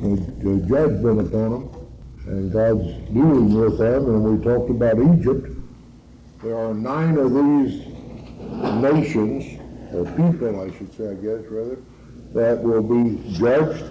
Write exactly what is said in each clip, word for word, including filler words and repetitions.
the judgment upon them, and God's dealing with them. And we talked about Egypt. There are nine of these nations, or people, I should say, I guess, rather, that will be judged.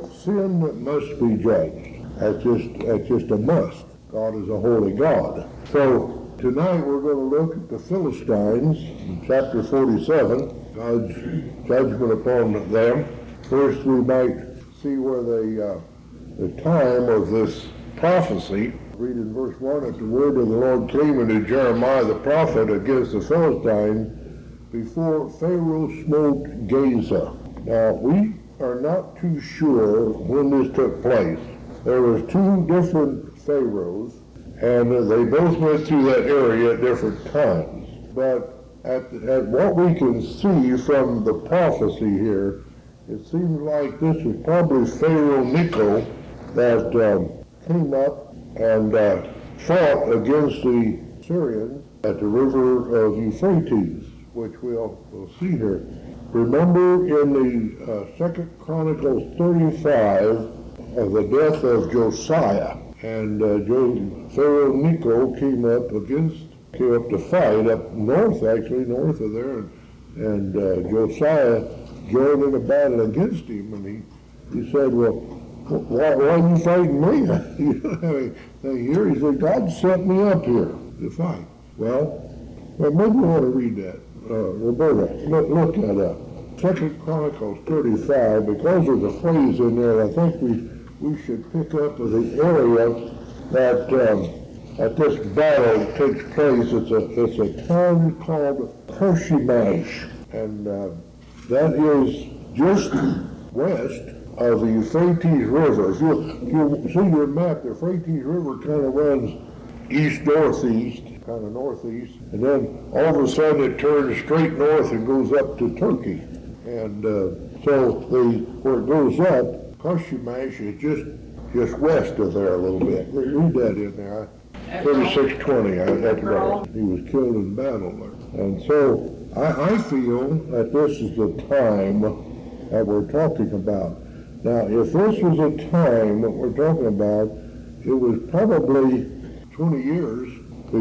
Sin must be judged. That's just, that's just a must. God is a holy God. So tonight we're going to look at the Philistines in chapter forty-seven, God's judgment upon them. First we might see where the, uh, the time of this prophecy. Read in verse one, that the word of the Lord came unto Jeremiah the prophet against the Philistines before Pharaoh smote Gaza. Now we are not too sure when this took place. There was two different pharaohs, and they both went through that area at different times. But at, at what we can see from the prophecy here, it seems like this was probably Pharaoh Necho that um, came up and uh, fought against the Syrians at the river of Euphrates, which we'll, we'll see here. Remember in the uh, Second Chronicles thirty-five, of the death of Josiah, and uh, jo- Pharaoh Necho came up against, came up to fight up north, actually north of there, and, and uh, Josiah joined in a battle against him, and he, he said, well, why, why are you fighting me? You don't have anything here. He said, God sent me up here to fight. Well, well maybe you want to read that. Uh, Roberta, look, look at uh, Second Chronicles thirty-five, because there's a phrase in there, I think we we should pick up with the area that um, that this battle takes place. It's a it's a town called Carchemish, and uh, that is just west of the Euphrates River. If you you see your map, the Euphrates River kind of runs east northeast, kind of northeast, and then all of a sudden it turns straight north and goes up to Turkey. And uh, so the where it goes up, Carchemish is just just west of there a little bit. Read that in there. thirty-six twenty, that's right. He was killed in battle there. And so I, I feel that this is the time that we're talking about. Now, if this was a time that we're talking about, it was probably twenty years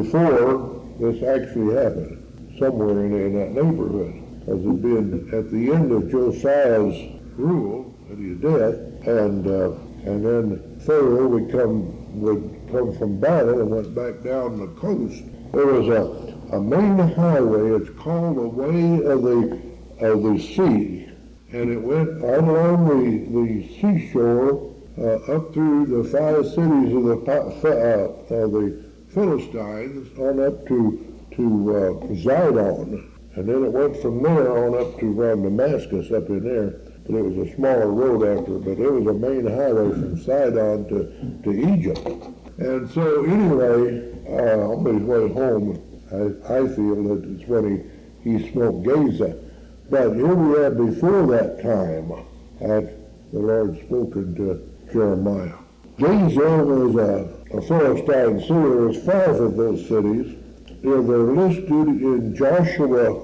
before this actually happened, somewhere in, in that neighborhood. Because it had been at the end of Josiah's rule, at his death, and uh, and then Pharaoh would come would come from battle and went back down the coast. There was a, a main highway. It's called the Way of the of the Sea, and it went all along the the seashore uh, up through the five cities of the uh, of the Philistines on up to to uh, Zidon, and then it went from there on up to around Damascus up in there. But it was a smaller road after, but it was a main highway from Sidon to, to Egypt. And so anyway, uh, on his way home, I, I feel that it's when he, he smoked Gaza. But here we are before that time that the Lord spoken to Jeremiah. Gaza was a, a Philistine city. There was five of those cities. They're, they're listed in Joshua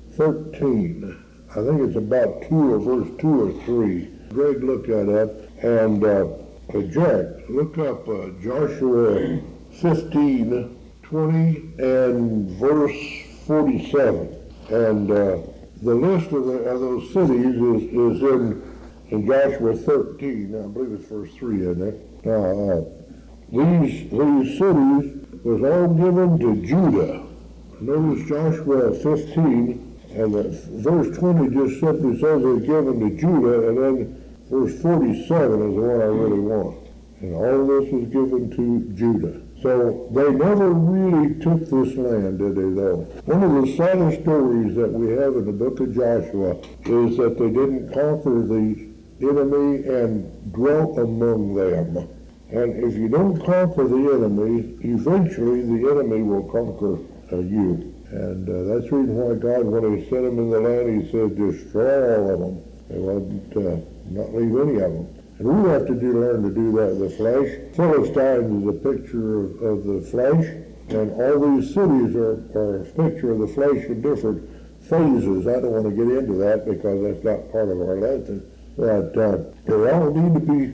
thirteen. I think it's about two or verse two or three. Greg, look that up. And uh, uh, Jack, look up uh, Joshua fifteen, twenty, and verse forty-seven. And uh, the list of, the, of those cities is, is in, in Joshua thirteen. I believe it's verse three in there. Now, uh, these, these cities was all given to Judah. Notice Joshua fifteen. And the verse twenty just simply says it's given to Judah, and then verse forty-seven is the one I really want. And all of this was given to Judah. So they never really took this land, did they, though? One of the saddest stories that we have in the book of Joshua is that they didn't conquer the enemy and dwelt among them. And if you don't conquer the enemy, eventually the enemy will conquer uh, you. And uh, that's the reason why God, when he sent them in the land, he said, destroy all of them. They wouldn't uh, not leave any of them. And we have to do, learn to do that in the flesh. Philistine is a picture of, of the flesh, and all these cities are, are a picture of the flesh in different phases. I don't want to get into that because that's not part of our lesson. But uh, they all need to be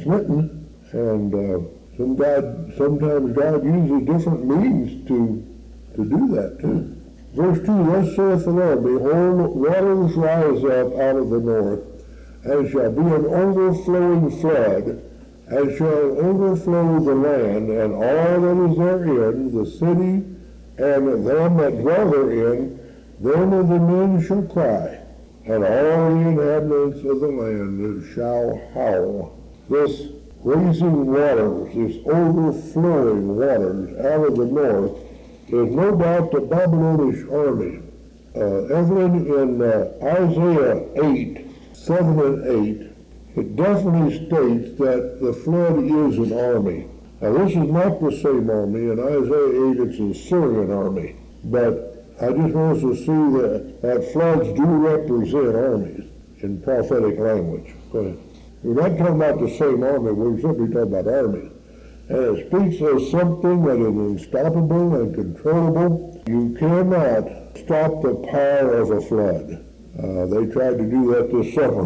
smitten, and uh, some God, sometimes God uses different means to to do that too. Verse two, thus saith the Lord, behold, waters rise up out of the north, and shall be an overflowing flood, and shall overflow the land, and all that is therein, the city, and them that dwell therein, then of the men shall cry, and all the inhabitants of the land shall howl. This raising waters, this overflowing waters out of the north, is no doubt the Babylonish army. Uh, evident in uh, Isaiah eight, seven and eight, it definitely states that the flood is an army. Now this is not the same army. In Isaiah eight it's an Assyrian army. But I just want us to see that, that floods do represent armies in prophetic language. Go ahead. We're not talking about the same army, we're simply talking about armies. And it speaks of something that is unstoppable and controllable. You cannot stop the power of a flood. Uh, they tried to do that this summer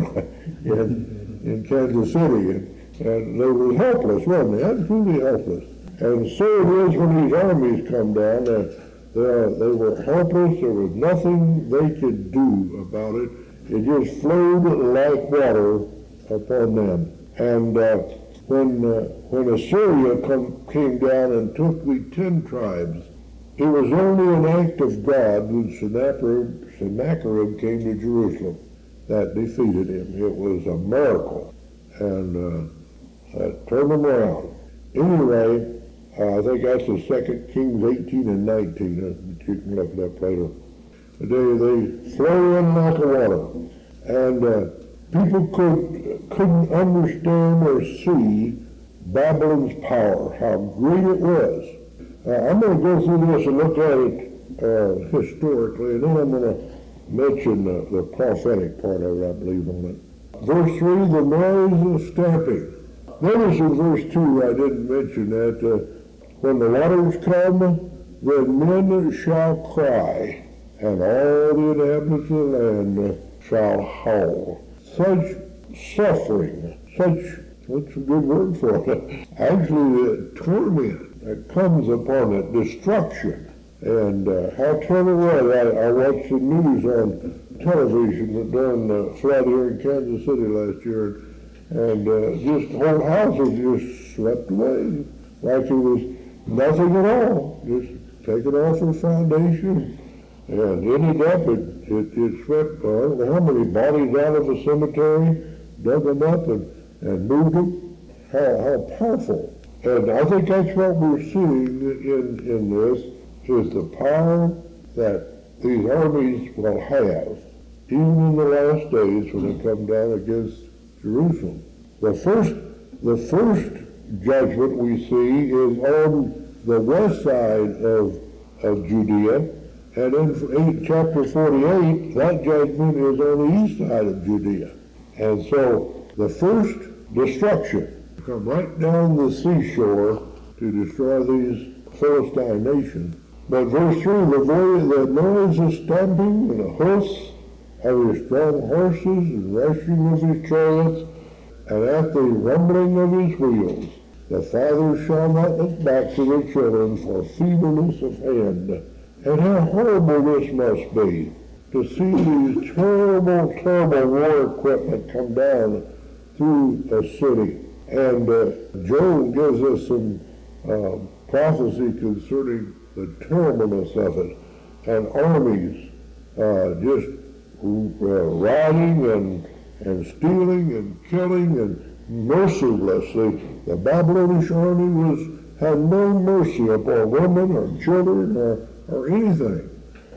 in, in Kansas City, and, and they were helpless, weren't they? Absolutely helpless. And so it is when these armies come down, and they, they were helpless. There was nothing they could do about it. It just flowed like water upon them. And uh, when uh, when Assyria come, came down and took the ten tribes, it was only an act of God when Sennacherib, Sennacherib came to Jerusalem that defeated him. It was a miracle, and uh, that turned them around. Anyway, uh, I think that's the Second Kings eighteen and nineteen. Uh, you can look it up later. They, they flow in like a water, and uh, people could, couldn't understand or see Babylon's power, how great it was. Uh, I'm going to go through this and look at it uh, historically, and then I'm going to mention the, the prophetic part of it, I believe, on it. Verse three, the noise of stamping. Notice in verse two, I didn't mention that, uh, when the waters come, then men shall cry, and all the inhabitants of the land shall howl. Such suffering, such, what's a good word for it? Actually, the torment that comes upon it, destruction. And uh, how terrible it was. I, I watched the news on television during the flood here in Kansas City last year, and uh, just whole houses just swept away, like it was nothing at all, just taken off the foundation, and ended up, it, it, it swept, I don't know how many bodies out of the cemetery, dug them up and, and moved them. How, how powerful. And I think that's what we're seeing in, in this, is the power that these armies will have, even in the last days when they come down against Jerusalem. The first, the first judgment we see is on the west side of, of Judea, and in chapter forty-eight, that judgment is on the east side of Judea. And so the first destruction come right down the seashore to destroy these Philistine nations. But verse three, the, voice, the noise of stamping and the hoofs of his strong horses and rushing of his chariots, and at the rumbling of his wheels, the fathers shall not look back to their children for feebleness of hand. And how horrible this must be, to see these terrible, terrible war equipment come down through a city. And uh, Joel gives us some uh, prophecy concerning the terribleness of it, and armies uh, just uh, rioting and, and stealing and killing and mercilessly. The Babylonish army was had no mercy upon women or children or, or anything.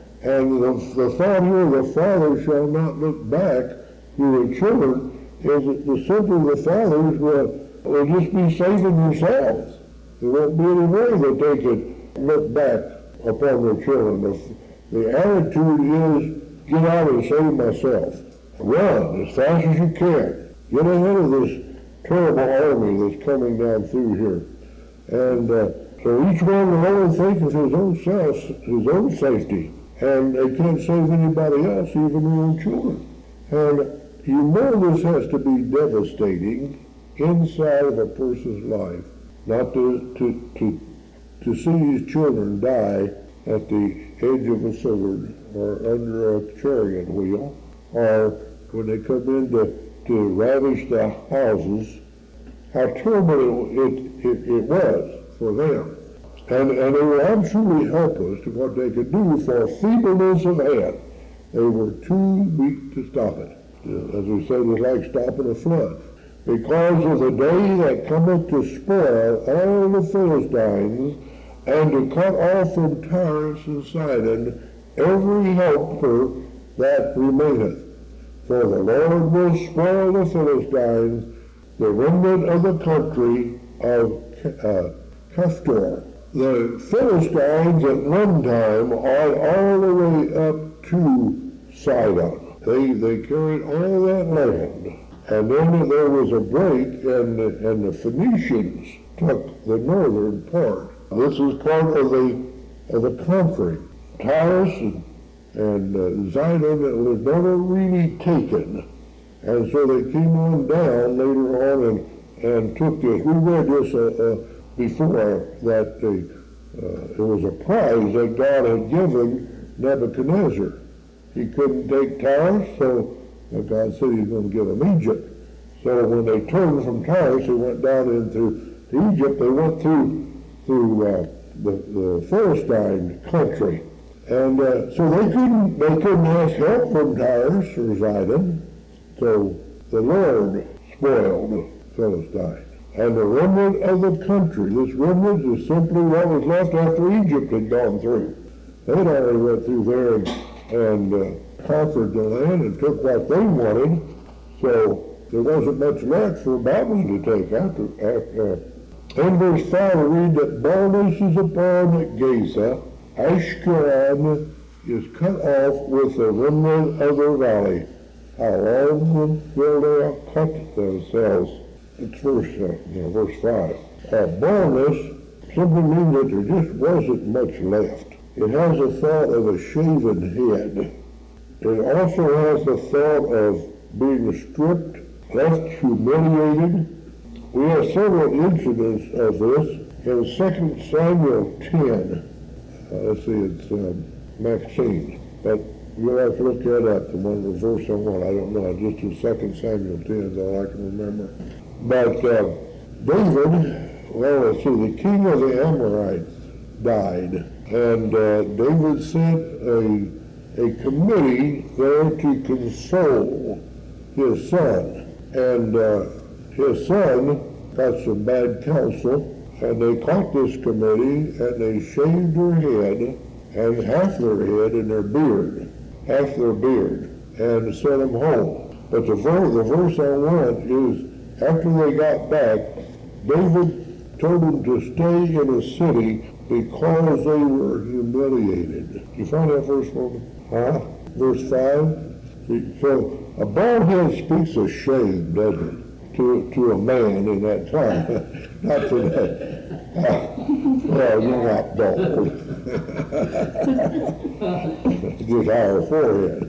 And the, the thought here, the father shall not look back to the children, is that the simply the fathers will, will just be saving themselves. There won't be any way that they could look back upon their children. The, the attitude is, get out and save myself. Run as fast as you can. Get ahead of this terrible army that's coming down through here. And uh, so each one will only think of his own self, his own safety. And they can't save anybody else, even their own children. And you know this has to be devastating inside of a person's life, not to, to, to, to see his children die at the edge of a sword or under a chariot wheel, or when they come in to, to ravish the houses, how terrible it, it, it was for them. And, and they were absolutely helpless to what they could do for feebleness of hand. They were too weak to stop it. As we said, it was like stopping a flood. Because of the day that cometh to spoil all the Philistines, and to cut off from Tyrus and Sidon every helper that remaineth. For the Lord will spoil the Philistines, the remnant of the country of uh, Caphtor. The Philistines at one time are all the way up to Sidon. They, they carried all that land. And then there was a break, and the, and the Phoenicians took the northern part. This is part of the of the country. Tyrus and, and uh, Zidon was never really taken, and so they came on down later on and, and took this. We read this uh, uh, before that the, uh, it was a prize that God had given Nebuchadnezzar. He couldn't take Tyrus, so uh, God said He's going to give him Egypt. So when they turned from Tyrus, they went down into Egypt. They went through through uh, the, the Philistine country. And uh, so they couldn't, they couldn't ask help from Tyrus or Zidon. So the Lord spoiled Philistine. And the remnant of the country, this remnant is simply what was left after Egypt had gone through. They'd already went through there and, and uh, conquered the land and took what they wanted. So there wasn't much left for Babylon to take after, after uh, in verse five, we read that baldness is upon Gaza, Ashkelon is cut off with the remnant of the valley. How long will they cut themselves? It's verse, uh, you know, verse five. Uh, baldness simply means that there just wasn't much left. It has the thought of a shaven head. It also has the thought of being stripped, left humiliated. We have several incidents of this in Second Samuel ten. Uh, let's see, it's um, Maxine, but you'll have to look that up, the one, the verse I want. I don't know, just in Second Samuel ten is all I can remember. But uh, David, well, let's see, the king of the Amorites died, and uh, David sent a, a committee there to console his son, and uh, his son got some bad counsel, and they caught this committee, and they shaved her head, and half their head and their beard, half their beard, and sent them home. But the, ver- the verse I want is, after they got back, David told them to stay in a city because they were humiliated. You find that verse for me? Huh? Verse five? So a bald head speaks of shame, doesn't it? To, to a man in that time. Not today. Uh, well, you're not bald. Just our forehead.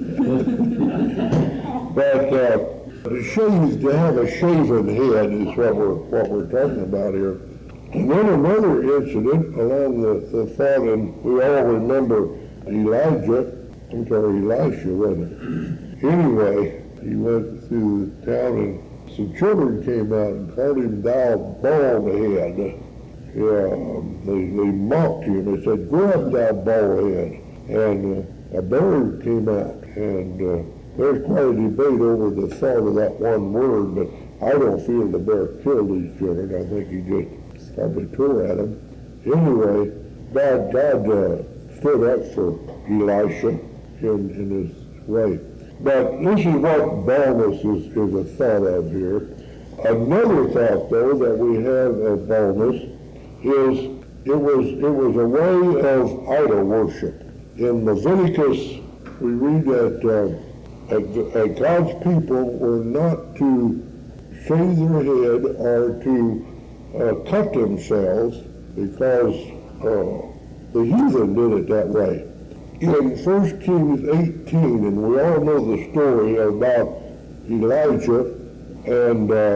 But uh, to shave, to have a shaven head is what we're what we're talking about here. And then another incident along the, the thought, and we all remember Elijah, I'm sorry, Elisha, wasn't it? Anyway, he went through the town, and some children came out and called him thou bald head. Yeah, um, they, they mocked him. They said, grow up, thou bald head. And uh, a bear came out, and uh, there's quite a debate over the thought of that one word, but I don't feel the bear killed these children. I think he just probably tore at them. Anyway, God, God uh, stood up for Elisha in, in his way. But this is what baldness is, is a thought of here. Another thought, though, that we have of baldness is it was it was a way of idol worship. In Leviticus, we read that uh, uh, God's people were not to shave their head or to uh, cut themselves because uh, the heathen did it that way. In First Kings eighteen, and we all know the story about Elijah and uh,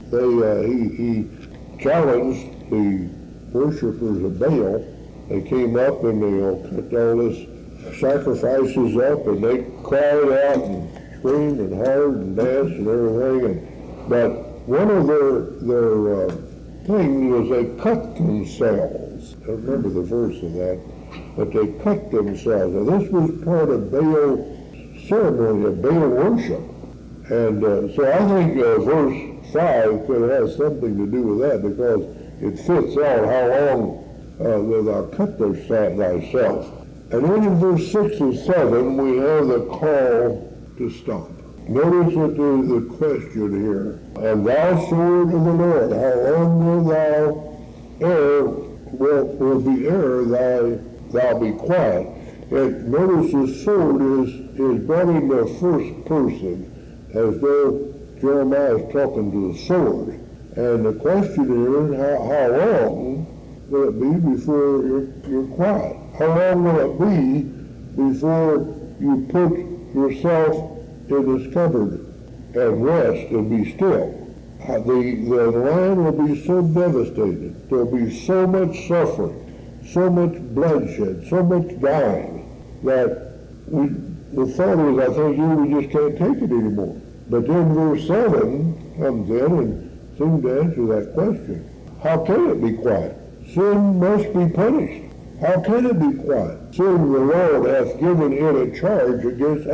they, uh, he, he challenged the worshipers of Baal. They came up and they all cut all this sacrifices up, and they cried out and screamed and hollered and danced and everything. And, but one of their their uh, things was they cut themselves. I don't remember the verse of that, but they cut themselves. And this was part of Baal ceremony, of Baal worship. And uh, so I think uh, verse five could have something to do with that, because it fits out how long uh, thou cut thyself. And then in verse six and seven, we have the call to stop. Notice that there's the question here. And thou sword of the Lord, how long will thou ere, will, will be ere thy, thou be quiet? And notice the sword is, is brought in the first person, as though Jeremiah is talking to the sword. And the question is, how, how long will it be before you're, you're quiet? How long will it be before you put yourself in this cupboard and rest and be still? Uh, the, the land will be so devastated. There will be so much suffering, so much bloodshed, so much dying, that we, the thought is, I think, you we just can't take it anymore. But then verse seven comes in and seems to answer that question. How can it be quiet? Sin must be punished. How can it be quiet? Seeing the Lord hath given it a charge against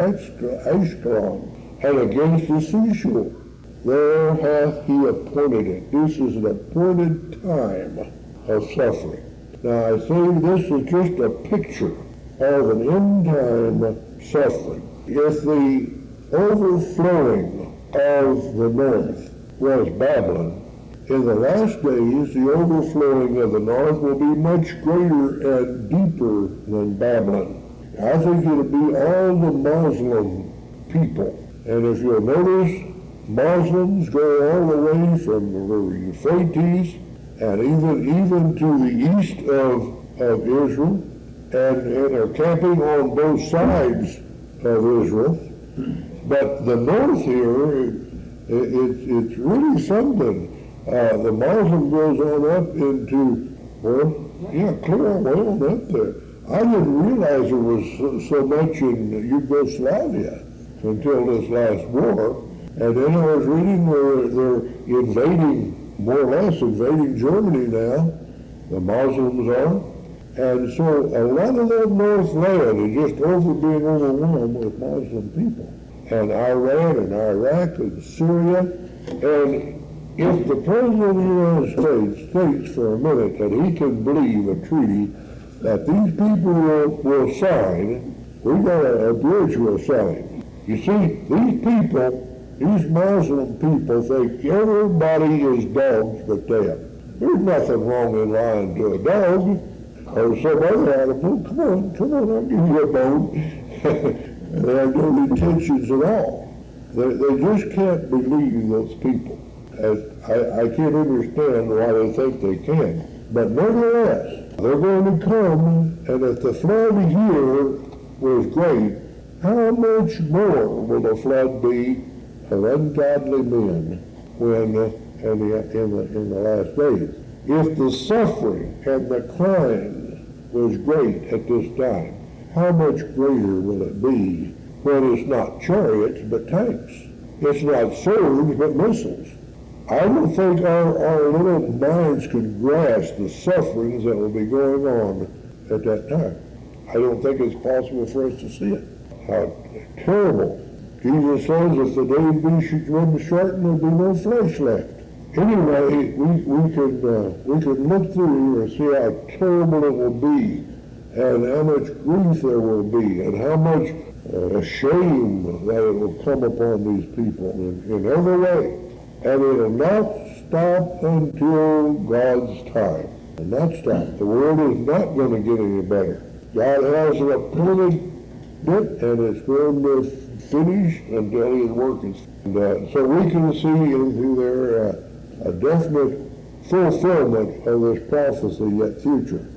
Ashkelon and against the seashore. There hath he appointed it. This is an appointed time of suffering. Now I say this is just a picture of an end time suffering. If the overflowing of the north was Babylon, in the last days, the overflowing of the north will be much greater and deeper than Babylon. I think it'll be all the Muslim people. And if you'll notice, Muslims go all the way from the river Euphrates and even even to the east of, of Israel, and, and are camping on both sides of Israel. But the north here, it, it, it's really something. Uh, the Muslim goes on up into, well, yeah, clear way on up there. I didn't realize there was so, so much in Yugoslavia until this last war. And then I was reading where they're invading, more or less invading Germany now, the Muslims are. And so a lot of that north land is just over being overwhelmed with Muslim people. And Iran and Iraq and Syria. And if the President of the United States thinks for a minute that he can believe a treaty that these people will, will sign, we got a, a bridge will sign. You see, these people, these Muslim people think everybody is dogs but them. There's nothing wrong in lying to a dog or some other animal. Come on, come on, I'll give you a bone. They have no intentions at all. They, they just can't believe those people. As I, I can't understand why they think they can. But nevertheless, they're going to come, and if the flood here was great, how much more will the flood be of ungodly men when uh, in, the, in, the, in the last days? If the suffering and the crying was great at this time, how much greater will it be when it's not chariots but tanks? It's not swords but missiles. I don't think our, our little minds can grasp the sufferings that will be going on at that time. I don't think it's possible for us to see it. How terrible. Jesus says, if the day be when shortened, there'll be no flesh left. Anyway, we, we, could, uh, we could look through here and see how terrible it will be, and how much grief there will be, and how much uh, shame that it will come upon these people in, in every way. And it will not stop until God's time. It will not stop. The world is not going to get any better. God has an appointed bit, and it's going to finish until His work is. And uh, so we can see into there uh, a definite fulfillment of this prophecy yet future.